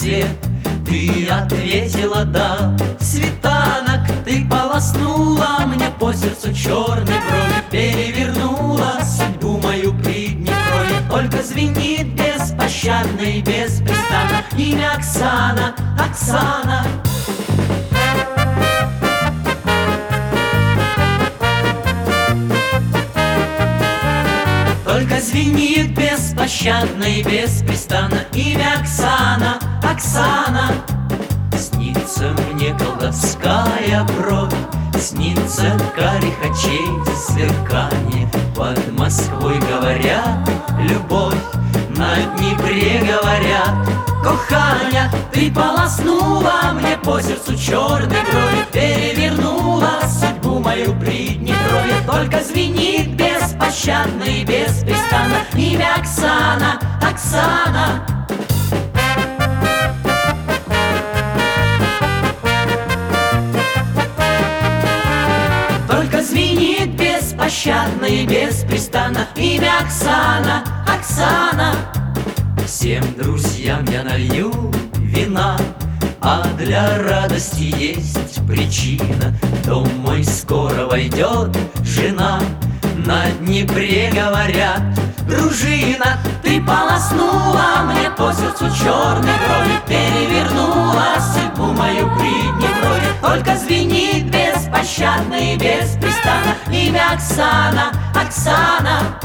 свет, ты ответила да. Светанок, ты полоснула мне по сердцу черной брови, перевернула судьбу мою Приднестровье. Только звенит беспощадно и беспрестанно имя Оксана, Оксана. Только звенит беспощадно и беспрестанно имя Оксана, Оксана. Снится мне колдовская бровь, снится карих очей сверканье. Под Москвой говорят любовь, на Днепре говорят коханя. Ты полоснула мне по сердцу черной брови, перевернула судьбу мою Приднестровье. Только звенит беспощадно и беспрестанно имя Оксана, Оксана. Только звенит беспощадно и беспрестанно имя Оксана, Оксана. Всем друзьям я налью вина, а для радости есть причина. В дом мой скоро войдет жена, на Днепре говорят дружина. Ты полоснула мне по сердцу черной брови, перевернула судьбу мою Приднестровье. Только звенит беспощадно и беспрестанно имя Оксана, Оксана.